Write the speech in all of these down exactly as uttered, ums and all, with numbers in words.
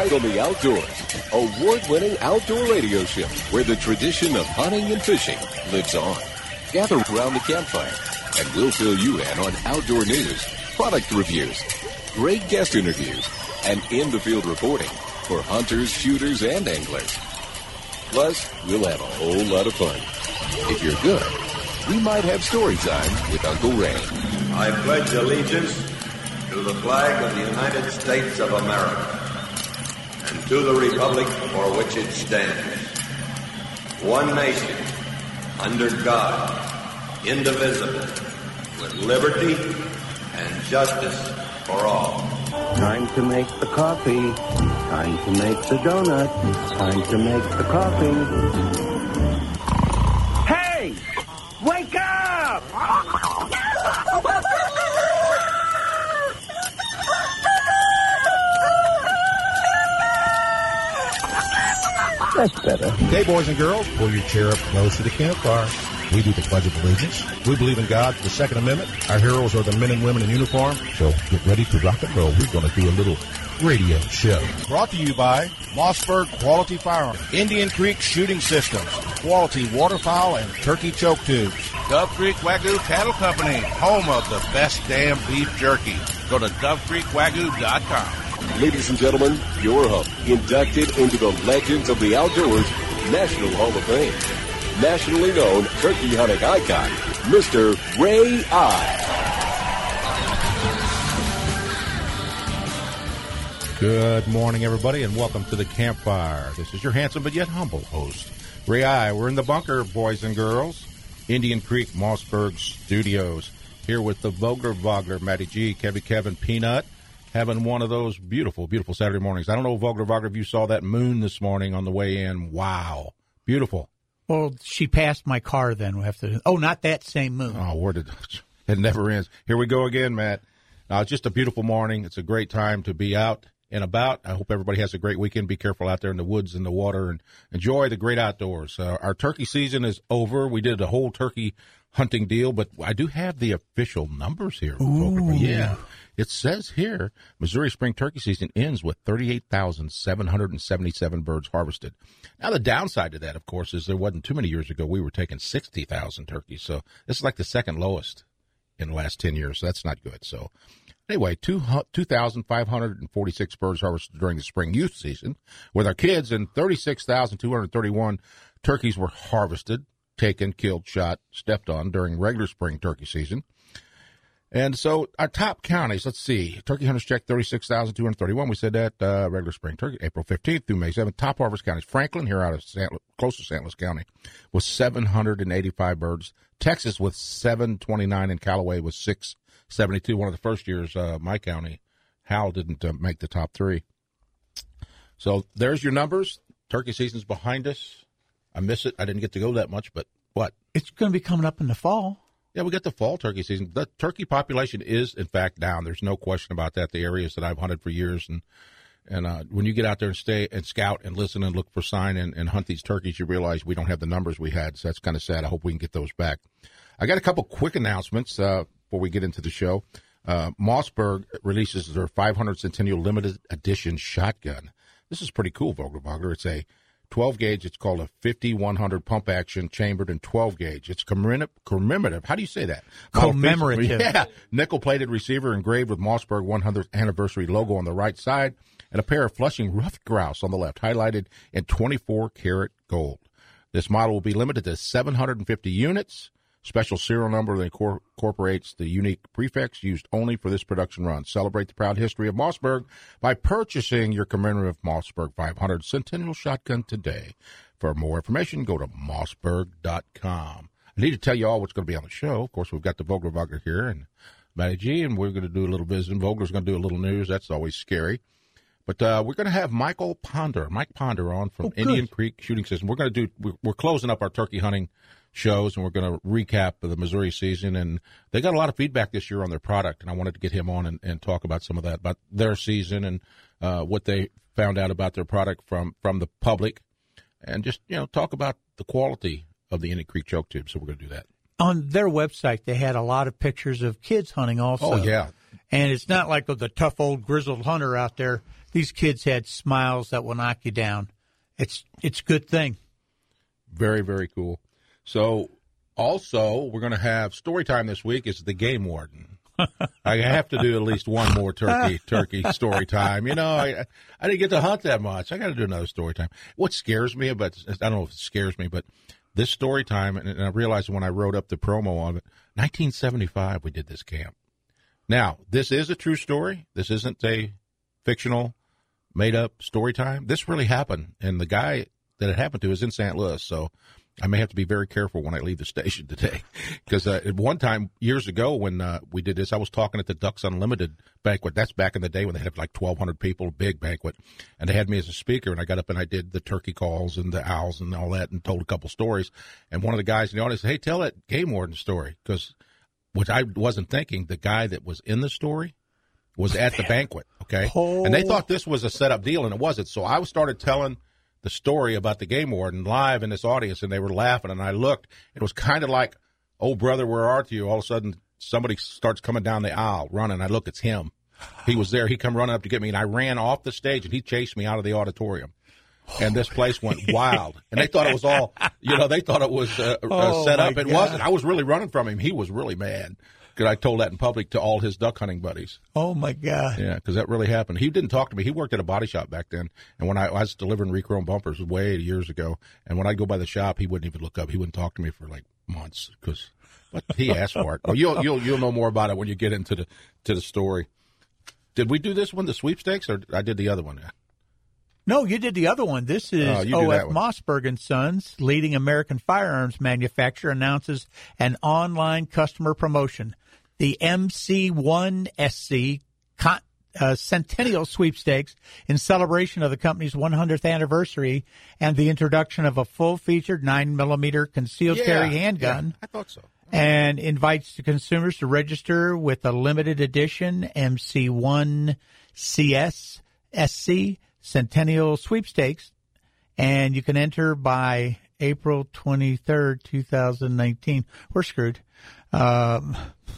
Eyes on the Outdoors, award-winning outdoor radio show where the tradition of hunting and fishing lives on. Gather around the campfire, and we'll fill you in on outdoor news, product reviews, great guest interviews, and in-the-field reporting for hunters, shooters, and anglers. Plus, we'll have a whole lot of fun. If you're good, we might have story time with Uncle Ray. I pledge allegiance to the flag of the United States of America and to the republic for which it stands, one nation, under God, indivisible, with liberty and justice for all. Time to make the coffee. Time to make the donut. Time to make the coffee. Hey! Wake up! That's better. Okay, boys and girls, pull your chair up close to the campfire. We do the Pledge of Allegiance. We believe in God, the Second Amendment. Our heroes are the men and women in uniform. So get ready to rock and roll. We're going to do a little radio show. Brought to you by Mossberg Quality Firearms, Indian Creek Shooting Systems, Quality Waterfowl and Turkey Choke Tubes, Dove Creek Wagyu Cattle Company, home of the best damn beef jerky. Go to dove creek wagyu dot com. Ladies and gentlemen, your host, inducted into the Legends of the Outdoors National Hall of Fame. Nationally known turkey hunting icon, Mister Ray Eye. Good morning, everybody, and welcome to the campfire. This is your handsome but yet humble host, Ray Eye. We're in the bunker, boys and girls. Indian Creek, Mossberg Studios. Here with the Vogler Vogler, Matty G, Kevy Kevin, Peanut, having one of those beautiful, beautiful Saturday mornings. I don't know, Vogler Vogler, if you saw that moon this morning on the way in. Wow. Beautiful. Well, she passed my car then. We have to. Oh, not that same moon. Oh, where did it never ends. Here we go again, Matt. Uh, it's just a beautiful morning. It's a great time to be out and about. I hope everybody has a great weekend. Be careful out there in the woods and the water and enjoy the great outdoors. Uh, our turkey season is over. We did a whole turkey hunting deal, but I do have the official numbers here. Ooh. Yeah. It says here, Missouri spring turkey season ends with thirty-eight thousand seven hundred seventy-seven birds harvested. Now, the downside to that, of course, is there wasn't too many years ago we were taking sixty thousand turkeys. So this is like the second lowest in the last ten years. So that's not good. So anyway, two thousand five hundred forty-six birds harvested during the spring youth season with our kids, and thirty-six thousand two hundred thirty-one turkeys were harvested, taken, killed, shot, stepped on during regular spring turkey season. And so our top counties, let's see, turkey hunters checked thirty-six thousand two hundred thirty-one. We said that uh, regular spring turkey, April fifteenth through May seventh. Top harvest counties, Franklin, here out of Saint, close to Saint Louis County, with seven hundred eighty-five birds. Texas with seven twenty-nine, and Callaway with six seventy-two. One of the first years, uh, my county, Howell didn't uh, make the top three. So there's your numbers. Turkey season's behind us. I miss it. I didn't get to go that much, but what? It's going to be coming up in the fall. Yeah, we got the fall turkey season. The turkey population is, in fact, down. There's no question about that. The areas that I've hunted for years, and and uh, when you get out there and stay and scout and listen and look for sign and, and hunt these turkeys, you realize we don't have the numbers we had. So that's kind of sad. I hope we can get those back. I got a couple quick announcements uh, before we get into the show. Uh, Mossberg releases their five hundred Centennial Limited Edition shotgun. This is pretty cool, Vogler Vogler. It's a twelve gauge. It's called a fifty-one hundred pump action, chambered in twelve gauge. It's commemorative. How do you say that? Commemorative. Yeah. Nickel plated receiver engraved with Mossberg one hundredth anniversary logo on the right side, and a pair of Flushing ruffed grouse on the left, highlighted in twenty-four karat gold. This model will be limited to seven hundred fifty units. Special serial number that incorporates the unique prefix used only for this production run. Celebrate the proud history of Mossberg by purchasing your commemorative Mossberg five hundred Centennial shotgun today. For more information, go to mossberg dot com. I need to tell you all what's going to be on the show. Of course, we've got the Vogler Vogler here and Matty G, and we're going to do a little visiting. Vogler's going to do a little news. That's always scary. But uh, we're going to have Michael Ponder, Mike Ponder on from oh, Indian Creek Shooting System. We're going to do, we're, we're closing up our turkey hunting shows, and we're going to recap the Missouri season. And they got a lot of feedback this year on their product, and I wanted to get him on and, and talk about some of that, about their season and uh, what they found out about their product from, from the public, and just, you know, talk about the quality of the Indian Creek choke tube. So we're going to do that. On their website, they had a lot of pictures of kids hunting also. Oh, yeah. And it's not like the tough old grizzled hunter out there. these kids had smiles that will knock you down. It's it's a good thing. Very, very cool. So, also, we're going to have story time this week. It's the game warden. I have to do at least one more turkey turkey story time. You know, I I didn't get to hunt that much. I got to do another story time. What scares me about, I don't know if it scares me, but this story time, and I realized when I wrote up the promo of it, nineteen seventy-five we did this camp. Now, this is a true story. This isn't a fictional, made-up story time. This really happened, and the guy that it happened to is in Saint Louis, so I may have to be very careful when I leave the station today. Because uh, at one time, years ago, when uh, we did this, I was talking at the Ducks Unlimited banquet. That's back in the day when they had like twelve hundred people, big banquet. And they had me as a speaker, and I got up and I did the turkey calls and the owls and all that and told a couple stories. And one of the guys in the audience said, hey, tell that game warden story. Because, which I wasn't thinking, the guy that was in the story was at the banquet, okay? Oh. And they thought this was a set-up deal, and it wasn't. So I started telling the story about the game warden live in this audience, and they were laughing, and I looked. It was kind of like, oh, brother, where are you? All of a sudden, somebody starts coming down the aisle, running. I look, it's him. He was there. He come running up to get me, and I ran off the stage, and he chased me out of the auditorium. And this place went wild. And they thought it was all, you know, they thought it was uh, Oh, uh, set up. my It God. wasn't. I was really running from him. He was really mad because I told that in public to all his duck hunting buddies. Oh, my God. Yeah, because that really happened. He didn't talk to me. He worked at a body shop back then. And when I, I was delivering re-chrome bumpers way years ago, and when I'd go by the shop, he wouldn't even look up. He wouldn't talk to me for like months because but he asked for it. Well, you'll you'll you'll know more about it when you get into the to the story. Did we do this one, the sweepstakes, or I did the other one? No, you did the other one. This is Oh, you do O that F one. Mossberg and Sons, leading American firearms manufacturer, announces an online customer promotion. The M C one S C Con- uh, Centennial Sweepstakes in celebration of the company's one hundredth anniversary and the introduction of a full-featured nine millimeter concealed carry handgun. Yeah, I thought so. And invites the consumers to register with a limited edition M C one C S S C Centennial Sweepstakes, and you can enter by April twenty-third, twenty nineteen. We're screwed. Um,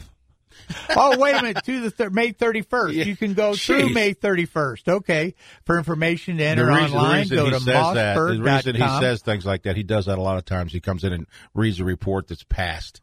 oh, wait a minute, to the thir- May thirty-first. Yeah. You can go through Jeez. May thirty-first. Okay. For information to The enter reason, the online, reason go he to says that, the mossberg dot reason he com. says things like that, he does that a lot of times. He comes in and reads a report that's passed.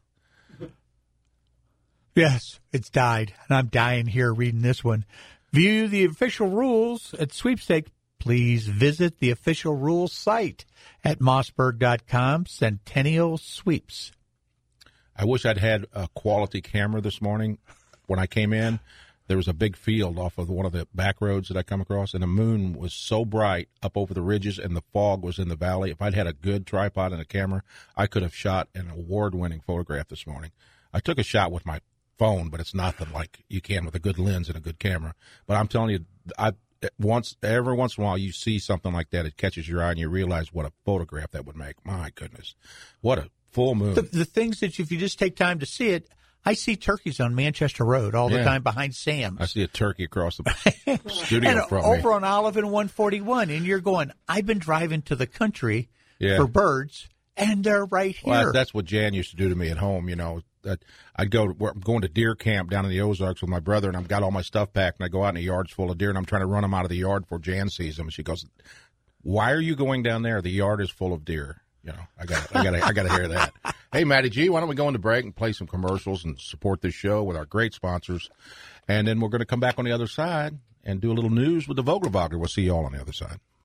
Yes, it's died, and I'm dying here reading this one. View the official rules at Sweepstakes. Please visit the official rules site at mossberg dot com, Centennial Sweeps. I wish I'd had a quality camera this morning. When I came in, there was a big field off of one of the back roads that I come across, and the moon was so bright up over the ridges, and the fog was in the valley. If I'd had a good tripod and a camera, I could have shot an award-winning photograph this morning. I took a shot with my phone, but it's nothing like you can with a good lens and a good camera. But I'm telling you, I once every once in a while you see something like that, it catches your eye, and you realize what a photograph that would make. My goodness, what a full moon! The, the things that if you just take time to see it, I see turkeys on Manchester Road all the Yeah. time behind Sam's. I see a turkey across the studio and from over me. on Olive and one forty-one, and you're going, I've been driving to the country Yeah. for birds, and they're right here. Well, that's what Jan used to do to me at home. You know, that I'd go. To, I'm going to deer camp down in the Ozarks with my brother, and I've got all my stuff packed, and I go out in a yard's full of deer, and I'm trying to run them out of the yard before Jan sees them. And she goes, "Why are you going down there? The yard is full of deer." You know, I got, I got, I got to hear that. Hey, Matty G, why don't we go into break and play some commercials and support this show with our great sponsors, and then we're going to come back on the other side and do a little news with the Vogelwagner. We'll see you all on the other side.